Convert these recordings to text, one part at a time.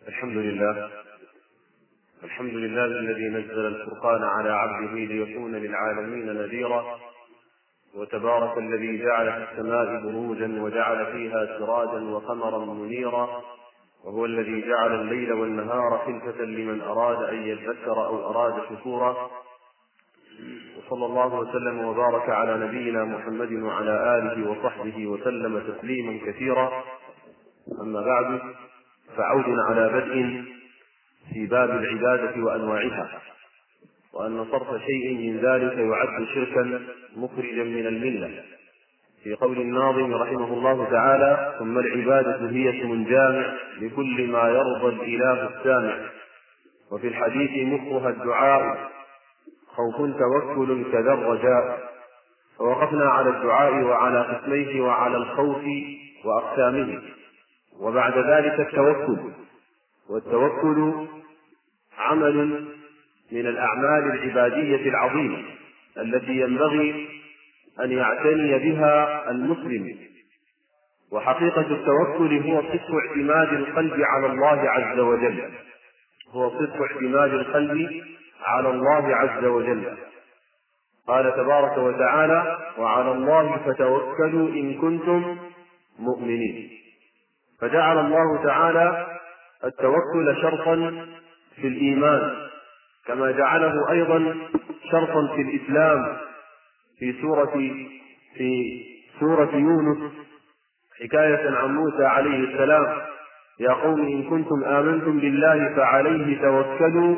الحمد لله الذي نزل الفرقان على عبده ليكون للعالمين نذيرا، وتبارك الذي جعل في السماء بروجا وجعل فيها سراجا وقمرا منيرا، وهو الذي جعل الليل والنهار خلفة لمن أراد أن يذكر أو أراد شكورا. وصلى الله وسلم وبارك على نبينا محمد وعلى آله وصحبه وسلم تسليما كثيرا. أما بعد، فعود على بدء في باب العبادة وأنواعها، وأن صرف شيء من ذلك يعد شركا مخرجا من الملة، في قول الناظم رحمه الله تعالى: ثم العبادة هي اسم جامع لكل ما يرضى الإله السامع، وفي الحديث مخها الدعاء، خوف توكل كذا الرجاء. فوقفنا على الدعاء وعلى قسميه وعلى الخوف وأقسامه، وبعد ذلك التوكل. والتوكل عمل من الأعمال العبادية العظيمة التي ينبغي أن يعتني بها المسلم. وحقيقة التوكل هو صدق اعتماد القلب على الله على الله عز وجل. قال تبارك وتعالى: وعلى الله فتوكلوا إن كنتم مؤمنين. فجعل الله تعالى التوكل شرطا في الإيمان، كما جعله أيضا شرطا في الإسلام في سورة يونس، حكاية عن موسى عليه السلام: يا قوم إن كنتم آمنتم بالله فعليه توكلوا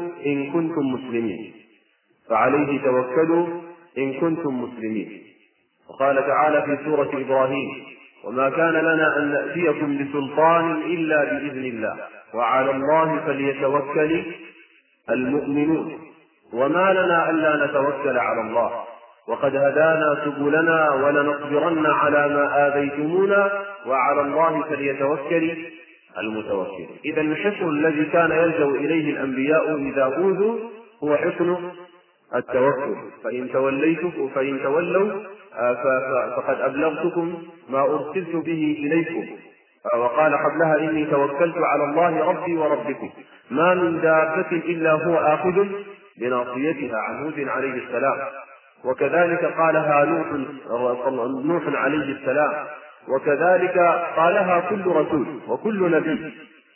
إن كنتم مسلمين. وقال تعالى في سورة إبراهيم: وما كان لنا أن نأتيكم بسلطان إلا بإذن الله وعلى الله فليتوكل المؤمنون. وما لنا ألا نتوكل على الله وقد هدانا سبلنا ولنصبرن على ما آذيتمونا وعلى الله فليتوكل المتوكلون. إذا الحصن الذي كان يلجأ إليه الأنبياء إذا أوذوا هو حصن التوكل. فإن تولوا فقد أبلغتكم ما أرسلت به إليكم. وقال قبلها: إني توكلت على الله ربي وربكم ما من دابة إلا هو آخذ بناصيتها، عن هود عليه السلام. وكذلك قالها نوح عليه السلام، وكذلك قالها كل رسول وكل نبي.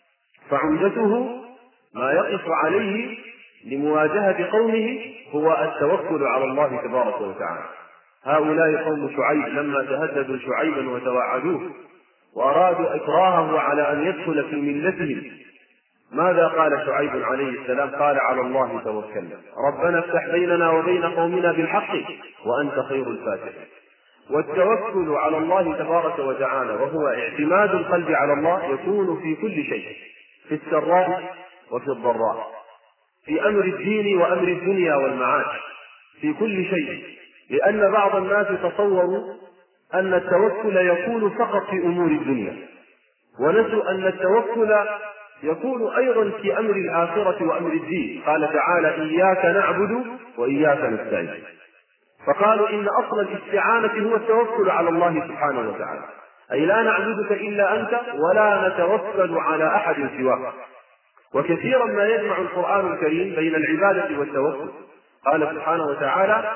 فعمدته ما يقف عليه لمواجهة قومه هو التوكل على الله تبارك وتعالى. هؤلاء قوم شعيب لما تهددوا شعيبا وتوعدوه وأرادوا إكراهه على أن يدخل في ملتهم، ماذا قال شعيب عليه السلام؟ قال: على الله توكلنا ربنا افتح بيننا وبين قومنا بالحق وأنت خير الفاتحين. والتوكل على الله تبارك وتعالى وهو اعتماد القلب على الله يكون في كل شيء، في السراء وفي الضراء، في أمر الدين وأمر الدنيا والمعاش، في كل شيء. لأن بعض الناس تصوروا أن التوكل يكون فقط في أمور الدنيا، ونسوا أن التوكل يكون أيضا في أمر الآخرة وأمر الدين. قال تعالى: إياك نعبد وإياك نستعين. فقالوا إن أصل الاستعانة هو التوكل على الله سبحانه وتعالى، أي لا نعبدك إلا أنت ولا نتوكل على أحد سواك. وكثيرا ما يجمع القرآن الكريم بين العبادة والتوكل. قال سبحانه وتعالى: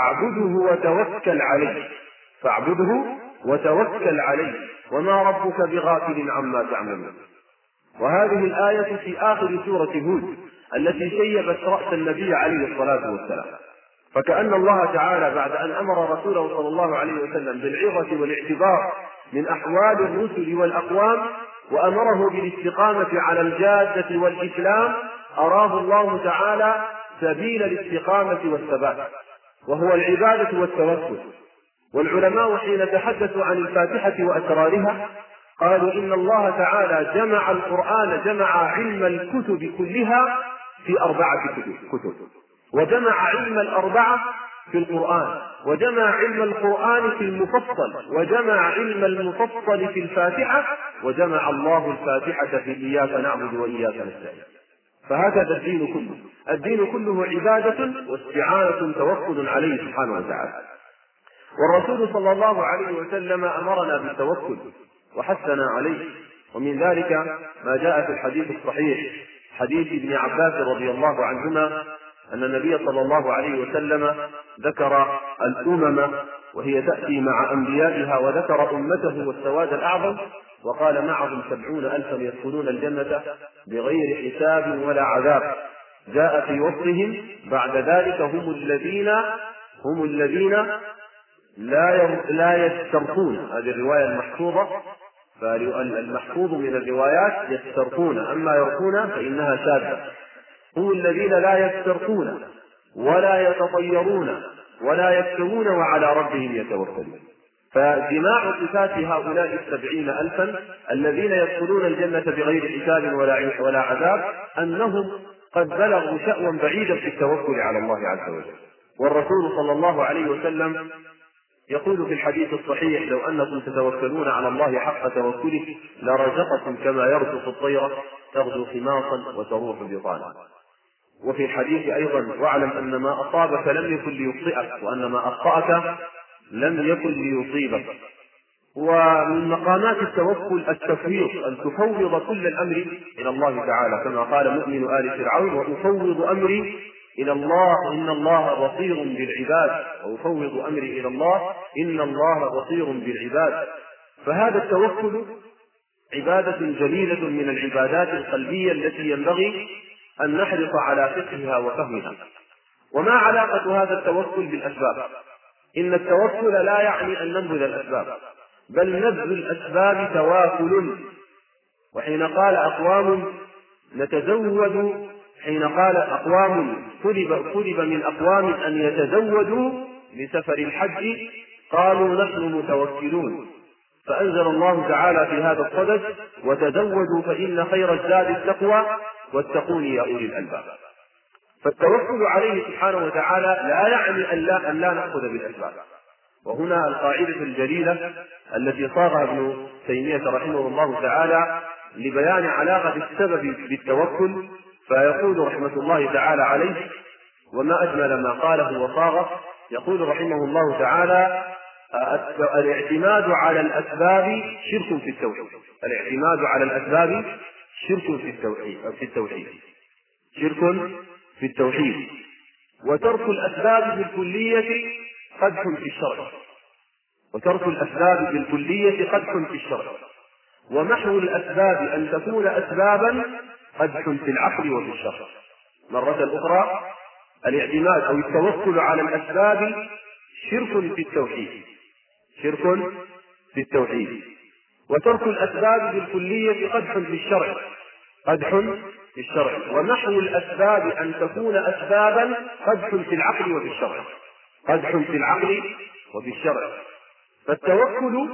فاعبده وتوكل عليه وما ربك بغافل عما تعملون. وهذه الآية في آخر سورة هود التي شيبت رأس النبي عليه الصلاة والسلام. فكأن الله تعالى بعد أن أمر رسوله صلى الله عليه وسلم بالعظة والاعتبار من أحوال الرسل والأقوام وأمره بالاستقامة على الجادة والإسلام، أراه الله تعالى سبيل الاستقامة والثبات، وهو العبادة والتوكل. والعلماء حين تحدثوا عن الفاتحة وأسرارها قالوا إن الله تعالى جمع القرآن، جمع علم الكتب كلها في 4 كتب، وجمع علم الأربعة في القرآن، وجمع علم القرآن في المفصل، وجمع علم المفصل في الفاتحة، وجمع الله الفاتحة في إياك نعبد وإياك نستعين. فهكذا الدين كله عبادة واستعانة توكل عليه سبحانه وتعالى. والرسول صلى الله عليه وسلم أمرنا بالتوكل وحثنا عليه. ومن ذلك ما جاء في الحديث الصحيح حديث ابن عباس رضي الله عنهما أن النبي صلى الله عليه وسلم ذكر الأمم وهي تأتي مع أنبيائها، وذكر أمته والسواد الأعظم، وقال معهم 70,000 يدخلون الجنة بغير حساب ولا عذاب. جاء في وصفهم بعد ذلك هم الذين لا يسترقون. هذه الرواية المحفوظة، فالمحفوظ من الروايات يسترقون، أما يرقون فإنها شاذة. هم الذين لا يسترقون ولا يتطيرون ولا يكتمون وعلى ربهم يتوكلون. فجماع صفات هؤلاء 70,000 الذين يدخلون الجنة بغير حساب ولا عذاب أنهم قد بلغوا شأوا بعيدا في التوكل على الله عز وجل. والرسول صلى الله عليه وسلم يقول في الحديث الصحيح: لو أنكم تتوكلون على الله حق توكله لرزقكم كما يرزق الطير تغدو خماصا وتروح بطانا. وفي الحديث أيضا: واعلم أن ما أصابك لم يكن ليخطئك وأن ما أخطأك لم يكن ليصيبك. ومن مقامات التوكل التفويض، أن تفوض كل الأمر إلى الله تعالى، كما قال مؤمن آل فرعون: وأفوض أمري إلى الله إن الله بصير بالعباد. وأفوض أمري إلى الله إن الله بصير بالعباد. فهذا التوكل عبادة جليلة من العبادات القلبية التي ينبغي أن نحرص على فقهها وفهمها. وما علاقة هذا التوكل بالأسباب؟ إن التوكل لا يعني أن ننبذ الأسباب، بل نبذ الأسباب تواكل. وحين قال أقوام نتزود، حين قال أقوام طلب من أقوام أن يتزودوا لسفر الحج قالوا نحن متوكلون، فأنزل الله تعالى في هذا الصدد: وتزودوا فإن خير الزاد التقوى واتقون يا أولي الألباب. فالتوكل عليه سبحانه وتعالى لا يعني أن لا نأخذ بالأسباب. وهنا القاعدة الجليلة التي صاغها ابن تيمية رحمه الله تعالى لبيان علاقة السبب بالتوكل، فيقول رحمة الله تعالى عليه: وما أجمل ما قاله وصاغه. يقول رحمه الله تعالى: الاعتماد على الأسباب شرك في التوحيد. الاعتماد على الأسباب شرك في التوحيد شرك في التوحيد. وترك الأسباب بالكلية قدح في الشرع. وترك الأسباب بالكلية قدح في الشرع. ومحو الأسباب أن تكون أسبابا قدح في العقل وفي الشرع. مرة أخرى: الاعتماد أو التوكل على الأسباب شرك في التوحيد. شرك في التوحيد. وترك الأسباب بالكلية قدح في الشرع. قدح في الشرع. ومحو الأسباب أن تكون أسبابا قدح في العقل وفي الشرع. قدح في العقل وفي الشرع. فالتوكل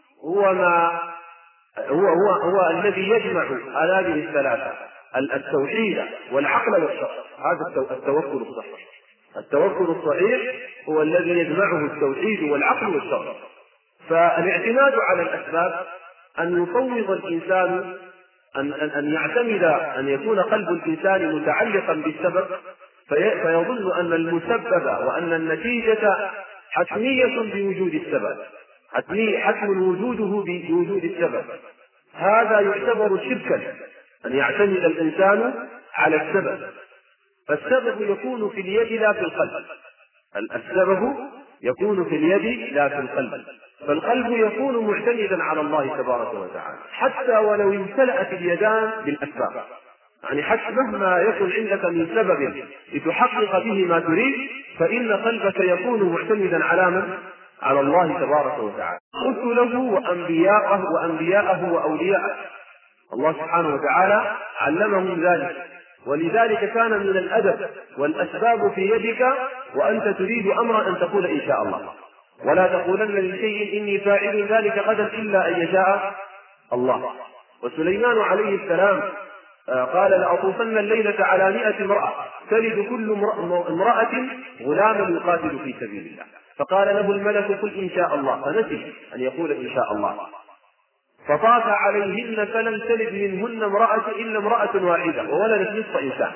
هو الذي يجمع هذه الثلاثة: التوحيد والعقل والشرع. هذا التوكل الصحيح. التوكل الصحيح هو الذي يجمعه التوحيد والعقل والشرع. فالاعتماد على الأسباب أن يفوض الإنسان، أن يعتمد، أن يكون قلب الإنسان متعلقا بالسبب، فيظن أن المسبب وأن النتيجة حتمية بوجود السبب، حتم وجوده بوجود السبب. هذا يعتبر شركا، أن يعتمد الإنسان على السبب. فالسبب يكون في اليد لا في القلب. السبب يكون في اليد لا في القلب. فالقلب يكون معتمدا على الله تبارك وتعالى حتى ولو امتلأت اليدان بالأسباب. يعني حتى مهما يكن عندك من سبب لتحقق به ما تريد، فإن قلبك يكون معتمدا على من؟ على الله تبارك وتعالى. رسله وأنبياءه وأولياءه، الله سبحانه وتعالى علمهم ذلك. ولذلك كان من الأدب والأسباب في يدك وأنت تريد أمرا أن تقول إن شاء الله، ولا تقولن لشيء إني فاعل ذلك غدا إلا أن يشاء الله. وسليمان عليه السلام قال: لأطوفن الليلة على 100 امرأة تلد كل امرأة غلاما يقاتل في سبيل الله. فقال له الملك: قل إن شاء الله، فنسي أن يقول إن شاء الله. فطاف عليهن فلم تلد منهن امرأة إلا امرأة واحدة وولدت نصف إنسان.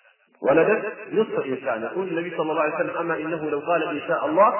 يقول النبي صلى الله عليه وسلم: أما إنه لو قال إن شاء الله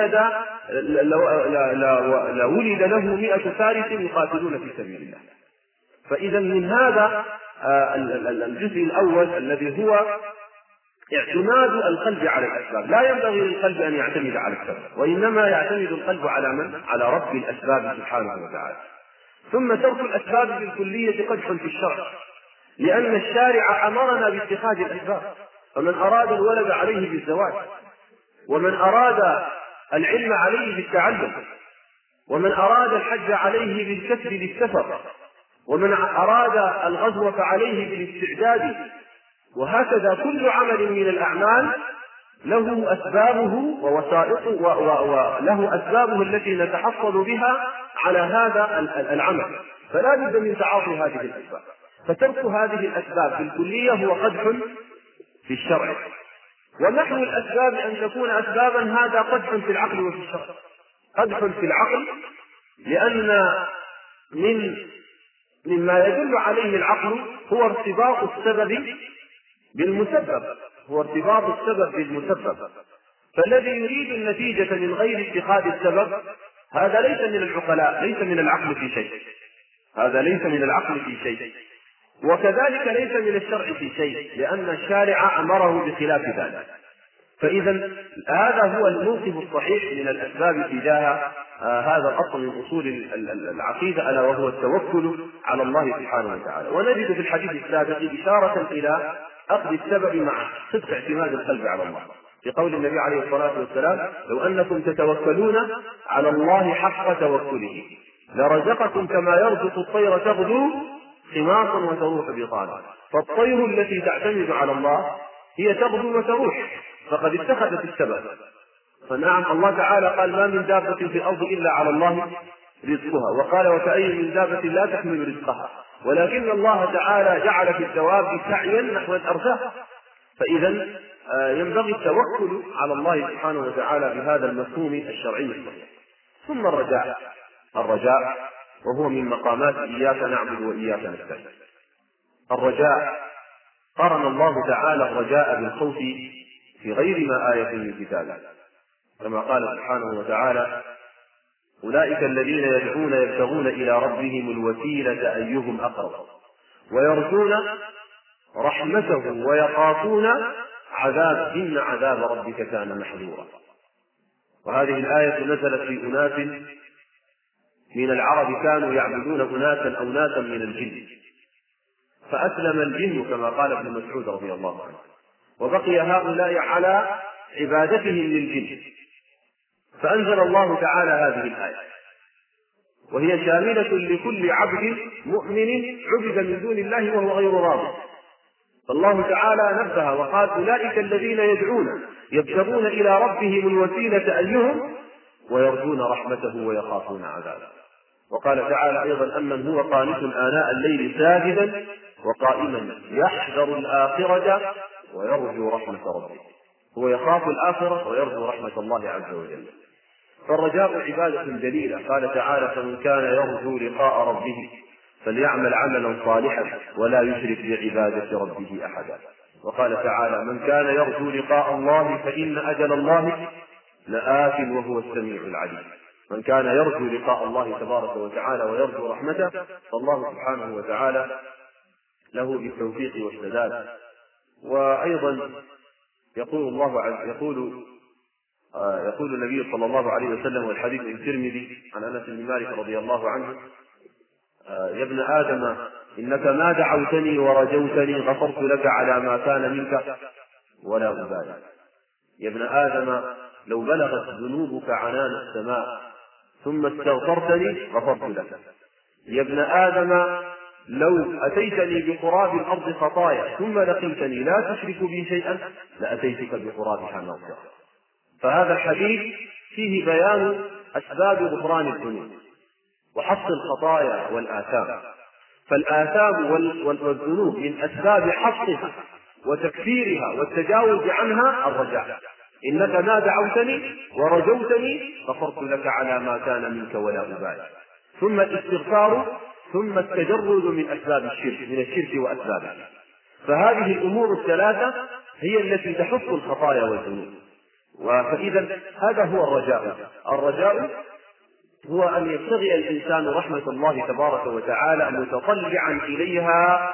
لولد له 100 فارس يقاتلون في سبيل الله. فإذا من هذا الجزء الأول الذي هو اعتماد القلب على الأسباب. لا ينبغي للقلب أن يعتمد على السبب، وإنما يعتمد القلب على من؟ على رب الأسباب سبحانه وتعالى. ثم ترك الأسباب بالكلية قدح في الشرع، لأن الشارع أمرنا باتخاذ الأسباب. فمن أراد الولد عليه بالزواج، ومن أراد العلم عليه بالتعلم، ومن أراد الحج عليه بالكسب للسفر، ومن أراد الغزو فعليه بالاستعداد، وهكذا كل عمل من الأعمال له أسبابه ووسائطه وله أسبابه التي نتحصل بها على هذا العمل، فلا بد من تعاطي هذه الأسباب. فترك هذه الأسباب في الكلية هو قدح في الشرع، ونحو الأسباب أن تكون أسبابا هذا قدح في العقل وفي الشرع. قدح في العقل لأن مما يدل عليه العقل هو ارتباط السبب بالمسبب، هو ارتباط السبب بالمسبب. فالذي يريد النتيجة من غير اتخاذ السبب هذا ليس من العقلاء، ليس من العقل في شيء، هذا ليس من العقل في شيء، وكذلك ليس من الشرع في شيء، لأن الشارع أمره بخلاف ذلك. فإذا هذا هو الموقف الصحيح من الأسباب تجاه هذا الأصل من أصول العقيدة، ألا وهو التوكل على الله سبحانه وتعالى. ونجد في الحديث السابق إشارة إلى أخذ السبب مع صدق اعتماد القلب على الله، في قول النبي عليه الصلاة والسلام: لو أنكم تتوكلون على الله حق توكله لرزقكم كما يرزق الطير تغدو خماصا وتروح بطانا. فالطير التي تعتمد على الله هي تغدو وتروح، فقد اتخذت السبب. فنعم الله تعالى قال: ما من دابة في الأرض إلا على الله رزقها، وقال: وكأي من دابة لا تحمل رزقها، ولكن الله تعالى جعل في الدواب سعيا نحو الأرزاق. فإذا ينبغي التوكل على الله سبحانه وتعالى بهذا المفهوم الشرعي الصحيح. ثم الرجاء وهو من مقامات إياك نعبد وإياك نستعين. الرجاء قرن الله تعالى الرجاء بالخوف في غير ما آية من كتابه، كما قال سبحانه وتعالى: أولئك الذين يدعون يبتغون إلى ربهم الوسيلة أيهم أقرب ويرجون رحمته ويخافون عذاب إن عذاب ربك كان محذورا. وهذه الآية نزلت في أناس من العرب كانوا يعبدون أناسا أو ناسا من الجن، فأسلم الجن كما قال ابن مسعود رضي الله عنه، وبقي هؤلاء على عبادتهم للجن، فأنزل الله تعالى هذه الآية، وهي شاملة لكل عبد مؤمن عبد من دون الله وهو غير راض. فالله تعالى نبه وقال: أولئك الذين يدعون يبتغون إلى ربهم الوسيلة أيهم ويرجون رحمته ويخافون عذابه. وقال تعالى أيضا: أمن هو قانت آناء الليل ساجدا وقائما يحذر الآخرة ويرجو رحمة ربه. هو يخاف الآخرة ويرجو رحمة الله عز وجل. فالرجاء عبادة جليلة. قال تعالى: فمن كان يرجو لقاء ربه فليعمل عملا صالحا ولا يشرك بعبادة ربه أحدا. وقال تعالى: من كان يرجو لقاء الله فإن أجل الله لآت وهو السميع العليم. من كان يرجو لقاء الله تبارك وتعالى ويرجو رحمته فالله سبحانه وتعالى له بالتوفيق والسداد. وأيضا يقول النبي صلى الله عليه وسلم، والحديث الترمذي عن أنس بن مالك رضي الله عنه: يا ابن آدم إنك ما دعوتني ورجوتني غفرت لك على ما كان منك ولا أبالي. يا ابن آدم لو بلغت ذنوبك عنان السماء ثم استغفرتني غفرت لك. يا ابن آدم لو أتيتني بقراب الأرض خطايا ثم لقيتني لا تشرك بي شيئا لأتيتك بقرابها مغفرة. فهذا الحديث فيه بيان أسباب غفران الذنوب وحص الخطايا والآثام. فالآثام والذنوب من أسباب حصها وتكفيرها والتجاوز عنها الرجاء. إنك ما دعوتني ورجوتني غفرت لك على ما كان منك ولا أبالي. ثم الاستغفار، ثم التجرد من أسباب الشرك، من الشرك وأسبابه. فهذه الأمور الثلاثة هي التي تحص الخطايا والذنوب. فإذا هذا هو الرجاء هو أن يبتغي الإنسان رحمة الله تبارك وتعالى متطلعا إليها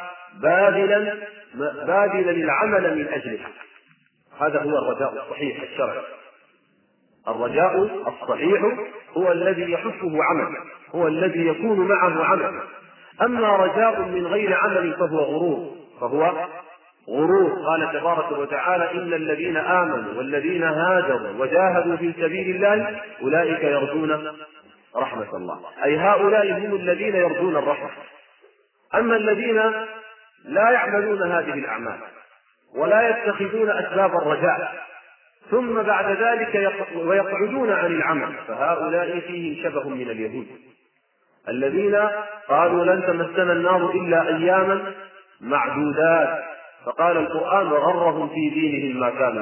باذلا العمل من أجلها. هذا هو الرجاء الصحيح الشرعي. الرجاء الصحيح هو الذي يحفه عمل، هو الذي يكون معه عمل. أما رجاء من غير عمل فهو غرور. قال تبارك وتعالى: إن الذين آمنوا والذين هاجروا وجاهدوا في سبيل الله أولئك يرجون رحمة الله، أي هؤلاء هم الذين يرجون الرحمة. أما الذين لا يعملون هذه الأعمال ولا يتخذون أسباب الرجاء ثم بعد ذلك ويقعدون عن العمل، فهؤلاء فيهم شبه من اليهود الذين قالوا: لن تمسنا النار إلا أياما معدودات، فقال القرآن: وغرهم في دينهم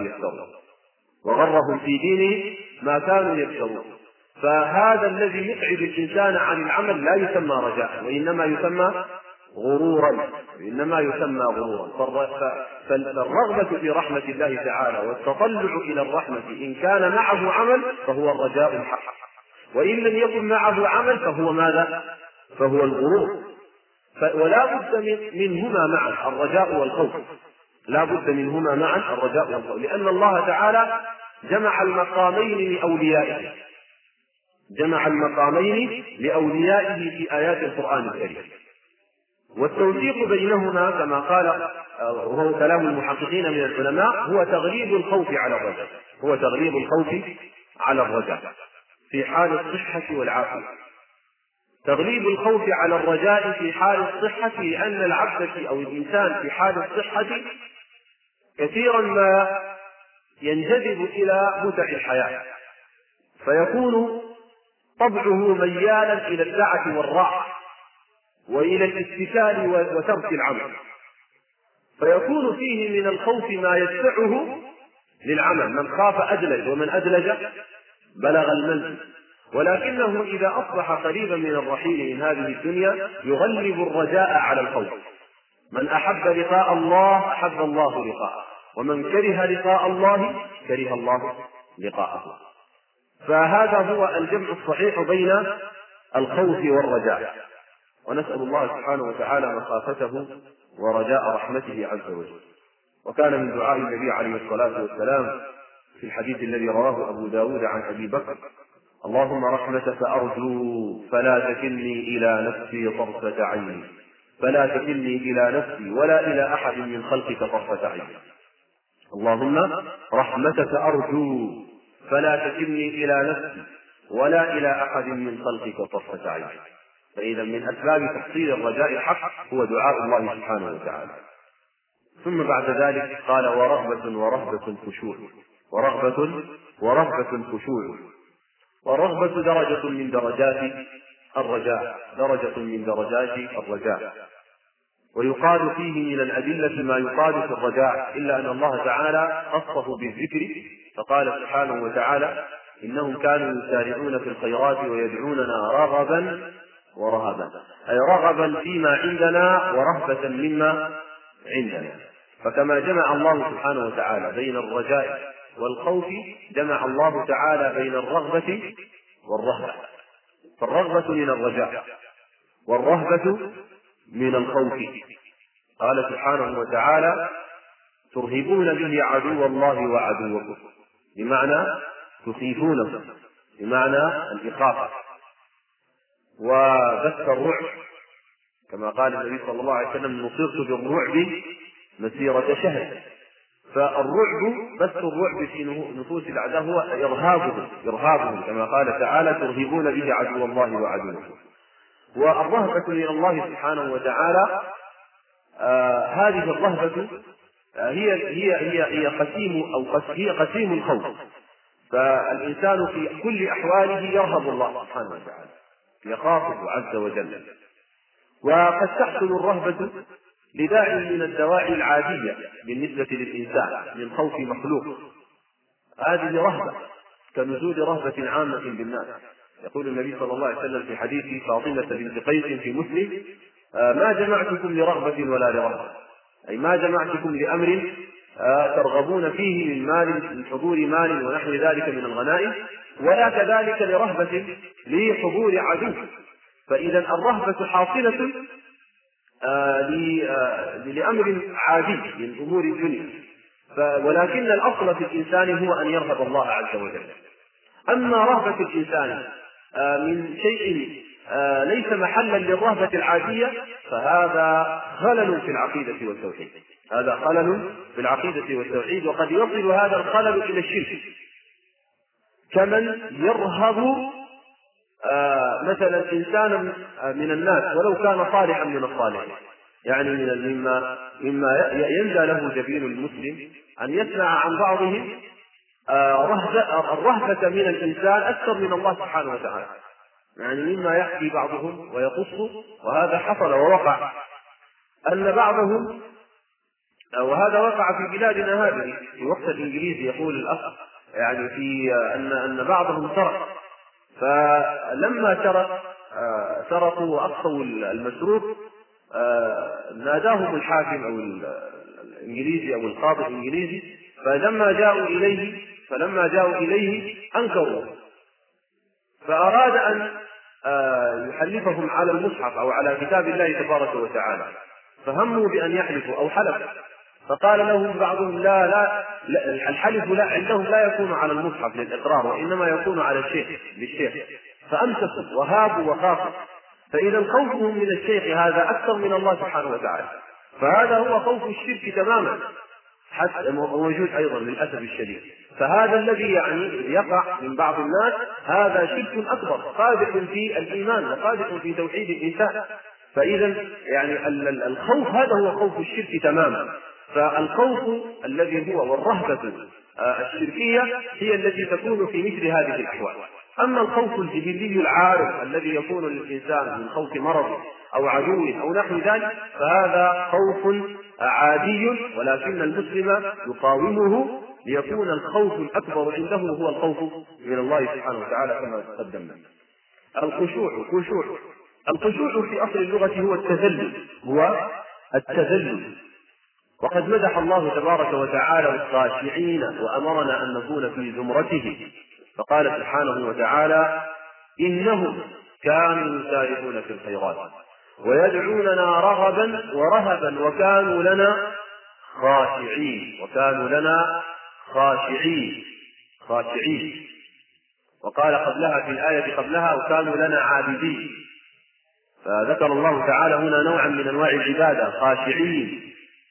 ما كانوا يفترون. فهذا الذي يقعد الإنسان عن العمل لا يسمى رجاء، وإنما يسمى غرورا. فالرغبة في رحمة الله تعالى والتطلع إلى الرحمة إن كان معه عمل فهو الرجاء الحق، وإن لم يكن معه عمل فهو ماذا؟ فهو الغرور. ولا بد منهما معا، الرجاء والخوف، لأن الله تعالى جمع المقامين لأوليائه في آيات القرآن الكريم. والتوفيق بينهما كما قال، وهو كلام المحققين من العلماء، هو تغليب الخوف على الرجاء في حال الصحة والعافية. تغليب الخوف على الرجاء في حال الصحة، لأن العبد أو الإنسان في حال الصحة كثيرا ما ينجذب إلى متع الحياة، فيكون طبعه ميالا إلى الدعة والراحة وإلى الاتكال وترك العمل، فيكون فيه من الخوف ما يدفعه للعمل. من خاف أدلج، ومن أدلج بلغ المنزل. ولكنه إذا أصبح قريبا من الرحيل من هذه الدنيا يغلب الرجاء على الخوف. من أحب لقاء الله أحب الله لقاءه، ومن كره لقاء الله كره الله لقاءه. فهذا هو الجمع الصحيح بين الخوف والرجاء. ونسأل الله سبحانه وتعالى مخافته ورجاء رحمته عز وجل. وكان من دعاء النبي عليه الصلاة والسلام في الحديث الذي رواه أبو داود عن أبي بكر: اللهم رحمتك أرجو فلا تكلني إلى نفسي طرفة عين، ولا إلى أحد من خلقك طرفة عين. اللهم رحمتك أرجو فلا تكلني إلى نفسي ولا إلى أحد من خلقك طرفة عين. فإذا من أسباب تحصيل الرجاء الحق هو دعاء الله سبحانه وتعالى. ثم بعد ذلك قال: ورهبة خشوع. والرغبة درجة من درجات الرجاء، ويقال فيه من الأدلة ما يقال في الرجاء، إلا أن الله تعالى خصه بالذكر، فقال سبحانه وتعالى: إنهم كانوا يسارعون في الخيرات ويدعوننا رغبا ورهبا، أي رغبا فيما عندنا ورهبة مما عندنا. فكما جمع الله سبحانه وتعالى بين الرجاء والخوف، جمع الله تعالى بين الرغبة والرهبة. فالرغبة من الرجاء والرهبة من الخوف. قال سبحانه وتعالى: ترهبون به عدو الله وعدوكم، بمعنى تخيفونه، بمعنى الإخافة. وبث الرعب، كما قال النبي صلى الله عليه وسلم: نصرت بالرعب مسيرة شهر. فالرعب، بث الرعب في نفوس الأعداء هو إرهابهم، كما قال تعالى: ترهبون به عدو الله وعدوكم. والرهبة من الله سبحانه وتعالى، هذه الرهبة هي قسيم الخوف. فالإنسان في كل أحواله يرهب الله سبحانه وتعالى، يخافه عز وجل. وقد تحصل الرهبة لداعي من الدواعي العادية بالنسبة للإنسان من خوف مخلوق، هذه رهبة كنزول رهبة عامة بالناس. يقول النبي صلى الله عليه وسلم في حديث فاطمة بنت قيس في مسلم: ما جمعتكم لرغبة ولا لرهبة، أي ما جمعتكم لأمر ترغبون فيه من مال، من حضور مال ونحو ذلك من الغنائم، ولا كذلك لرهبة لحضور عدو. فإذا الرهبة حاصلة لأمر عادي من أمور الدنيا، ولكن الأصل في الإنسان هو أن يرهب الله عز وجل. أما رهبة الإنسان من شيء ليس محلا للرهبة العادية فهذا خلل في العقيدة والتوحيد، هذا خلل في العقيدة والتوحيد، وقد يصل هذا الخلل إلى الشرك. كمن يرهب مثلا إنسانا من الناس ولو كان صالحا من الصالحين، يعني مما يندى له جبين المسلم أن يسمع عن بعضهم الرهبة من الإنسان أكثر من الله سبحانه وتعالى، يعني مما يحكي بعضهم ويقص، وهذا حصل ووقع أن بعضهم، وهذا وقع في بلادنا هذه في وقت الإنجليز، يقول الأخ يعني في أن بعضهم سرق، فلما سرقوا وأخطوا المسروق ناداهم الحاكم أو الإنجليزي أو القاضي الإنجليزي، فلما جاءوا إليه أنكروا، فأراد أن يحلفهم على المصحف أو على كتاب الله تبارك وتعالى، فهموا بأن يحلفوا أو حلف، فقال لهم بعضهم لا الحلف لا عندهم لا يكون على المصحف للإقرار، وإنما يكون على للشيخ، فأمسكوا وهابوا وخافوا. فإذا خوفهم من الشيخ هذا أكثر من الله سبحانه وتعالى، فهذا هو خوف الشرك تماما، حتى موجود أيضا للأسف الشديد. فهذا الذي يعني يقع من بعض الناس هذا شرك أكبر قادح في الإيمان وقادح في توحيد الإنسان. فإذا يعني الخوف هذا هو خوف الشرك تماما. فالخوف الذي هو والرهبة الشركية هي التي تكون في مثل هذه الأحوال. أما الخوف الجبلي العارض الذي يكون للإنسان من خوف مرض أو عدو أو نحو ذلك فهذا خوف عادي، ولكن المسلم يقاومه ليكون الخوف الأكبر عنده هو الخوف من الله سبحانه وتعالى كما تقدمنا. الخشوع في أصل اللغة هو التذلل، وقد مدح الله تبارك وتعالى الخاشعين وأمرنا أن نكون في زمرته، فقال سبحانه وتعالى إنهم كانوا يسارعون في الخيرات ويدعوننا رغبا ورهبا وكانوا لنا خاشعين. وقال قبلها في الآية قبلها وكانوا لنا عابدين، فذكر الله تعالى هنا نوعا من أنواع العبادة خاشعين.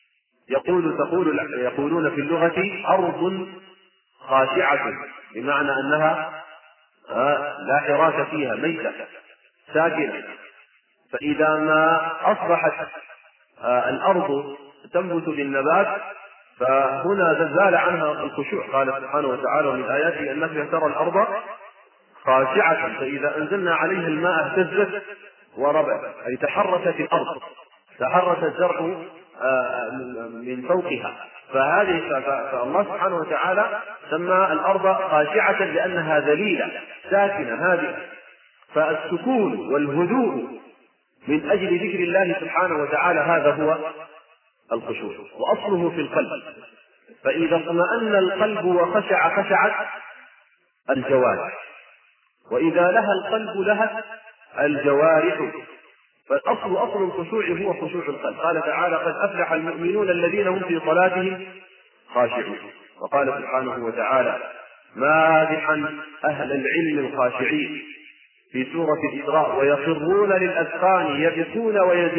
يقولون في اللغة أرض خاشعة، بمعنى أنها لا حراك فيها، ميتة ساكنة. فإذا ما أصبحت الأرض تنبت بالنبات فهنا زال عنها الخشوع. قال سبحانه وتعالى من آياته أنك ترى الأرض خاشعة فإذا أنزلنا عليها الماء اهتزت وربت، أي تحركت الأرض، تحرك الزرع من فوقها. فالله سبحانه وتعالى سمى الأرض خاشعة لأنها ذليلة ساكنة هادئة. فالسكون والهدوء من أجل ذكر الله سبحانه وتعالى هذا هو الخشوع، وأصله في القلب. فإذا اطمأن القلب وخشع خشعت الجوارح، وإذا لها القلب لهت الجوارح. فالأصل الخشوع هو خشوع القلب. قال تعالى قد أفلح المؤمنون الذين هم في صلاتهم خاشعون. وقال سبحانه وتعالى مادحا أهل العلم الخاشعين في سورة الإسراء ويخرون للأذقان يبكون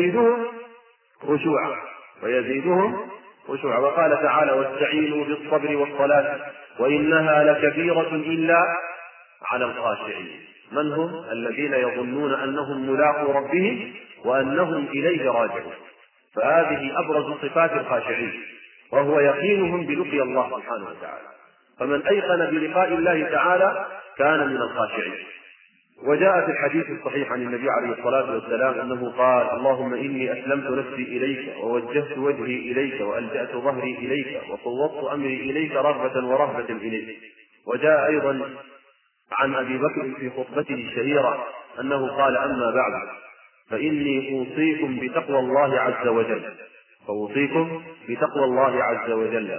ويزيدهم خشوعا. وقال تعالى واستعينوا بالصبر والصلاة وإنها لكبيرة إلا على الخاشعين. من هم؟ الذين يظنون أنهم ملاقو ربهم وأنهم إليه راجعون. فهذه أبرز صفات الخاشعين، وهو يقينهم بلقي الله سبحانه وتعالى. فمن أيقن بلقاء الله تعالى كان من الخاشعين. وجاء في الحديث الصحيح عن النبي عليه الصلاة والسلام أنه قال اللهم إني أسلمت نفسي إليك ووجهت وجهي إليك وألجأت ظهري إليك وفوضت أمري إليك رغبة ورهبة إليك. وجاء أيضا عن أبي بكر في خطبته الشهيرة أنه قال أما بعد فإني أوصيكم بتقوى الله عز وجل فأوصيكم بتقوى الله عز وجل،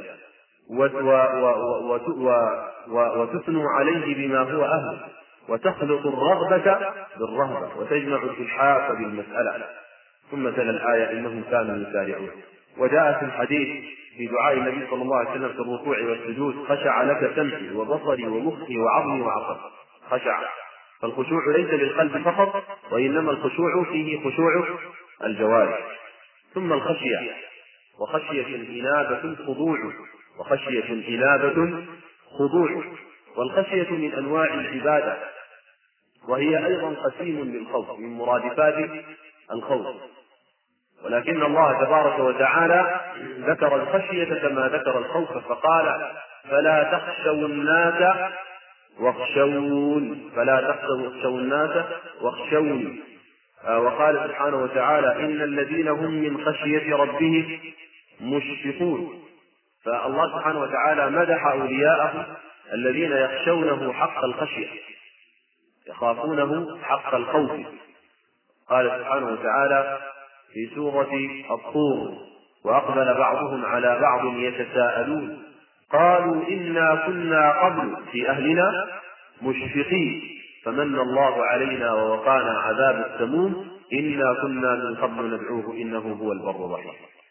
وتثنوا عليه بما هو أهله، وتخلط الرغبة بالرهبة، وتجمع الإلحاح بالمسألة. ثم تلا الآية إنهم كانوا يسارعون. وجاء في الحديث في دعاء النبي صلى الله عليه وسلم في الركوع والسجود: خشع لك سمعي وبصري ومخي وعظمي وعصبي. خشع، فالخشوع ليس للقلب فقط، وإنما الخشوع فيه خشوع الجوارح. ثم الخشية، وخشية إنابة خضوع، وخشية إنابة خضوع. والخشية من أنواع العبادة، وهي أيضا قسيم للخوف، من مرادفات الخوف. ولكن الله تبارك وتعالى ذكر الخشية كما ذكر الخوف، فقال: فلا تخشوا الناس واخشون، فلا تخشوا الناس واخشوني. وقال سبحانه وتعالى: إن الذين هم من خشية ربهم مشفقون. فالله سبحانه وتعالى مدح أولياءه الذين يخشونه حق الخشية، يخافونه حق الخوف. قال سبحانه وتعالى في سورة الطور: وأقبل بعضهم على بعض يتساءلون قالوا إنا كنا قبل في أهلنا مشفقين فمن الله علينا ووقانا عذاب السموم إنا كنا من قبل ندعوه إنه هو البر الرحيم.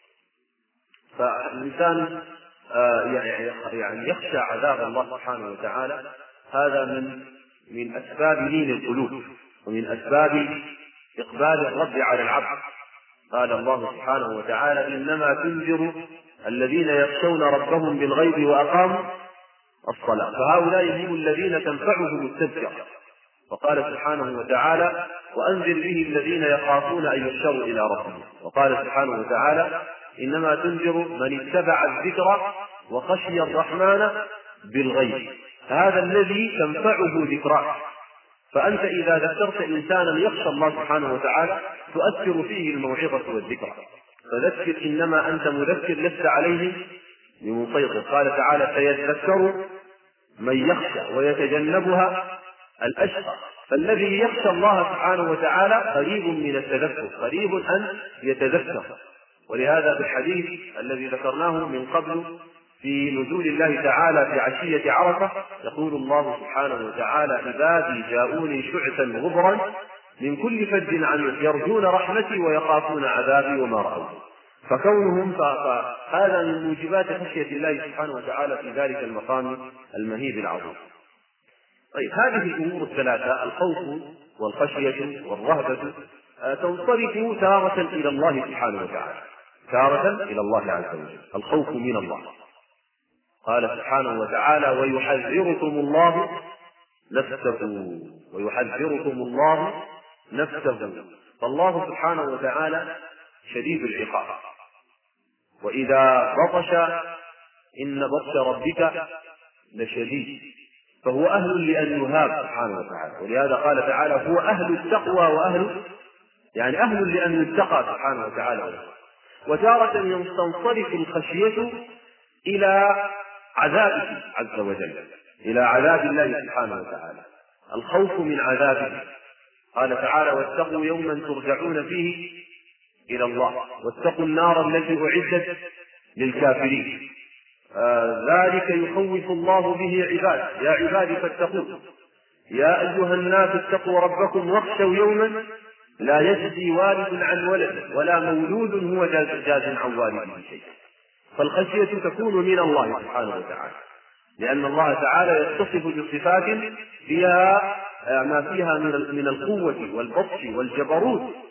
فالإنسان يعني يخشى عذاب الله سبحانه وتعالى، هذا من أسباب لين القلوب، ومن أسباب إقبال الرب على العبد. قال الله سبحانه وتعالى: إنما تنذر الذين يخشون ربهم بالغيب وأقاموا الصلاة، فهؤلاء هم الذين تنفعهم التذكرة. وقال سبحانه وتعالى: وأنذر به الذين يخافون أن يحشروا إلى ربهم. وقال سبحانه وتعالى: إنما تنذر من اتبع الذكر وخشي الرحمن بالغيب، هذا الذي تنفعه ذكراه. فأنت إذا ذكرت إنسانا يخشى الله سبحانه وتعالى تؤثر فيه الموعظة والذكرى. فذكر، إنما أنت مذكر، لست عليه بمسيطر. قال تعالى: فيذكر من يخشى ويتجنبها الأشقى. فالذي يخشى الله سبحانه وتعالى قريب من التذكر، قريب أن يتذكر. ولهذا في الحديث الذي ذكرناه من قبل في نزول الله تعالى في عشية عرفة يقول الله سبحانه وتعالى: عبادي جاءوني شعثا غبرا من كل فج عميق يرجون رحمتي ويخافون عذابي وما رأوا. فكونهم هذا من موجبات خشية الله سبحانه وتعالى في ذلك المقام المهيب العظيم. طيب، هذه الأمور الثلاثة، الخوف والخشية والرهبة، تنصرف تارة إلى الله سبحانه وتعالى، تارة إلى الله عز وجل. الخوف من الله، قال سبحانه وتعالى: ويحذركم الله نفسه، ويحذركم الله نفسه. فالله سبحانه وتعالى شديد العقاب، وإذا بطش إن بطش ربك لشديد، فهو أهل لأن يهاب سبحانه وتعالى. ولهذا قال تعالى: هو أهل التقوى وأهل، يعني أهل لأن يتقى سبحانه وتعالى. وتارة تنصرف الخشية إلى عذابه عز وجل، إلى عذاب الله سبحانه وتعالى، الخوف من عذابه. قال تعالى: واتقوا يوما ترجعون فيه إلى الله واتقوا النار التي أعدت للكافرين. ذلك يخوف الله به عباد، يا عبادي فاتقون، يا أيها الناس اتقوا ربكم واخشوا يوما لا يجزي والد عن ولد ولا مولود هو جاز عن والده شيئا. فالخشية تكون من الله سبحانه وتعالى، لأن الله تعالى يتصف بصفات فيها ما فيها من القوة والبطش والجبروت،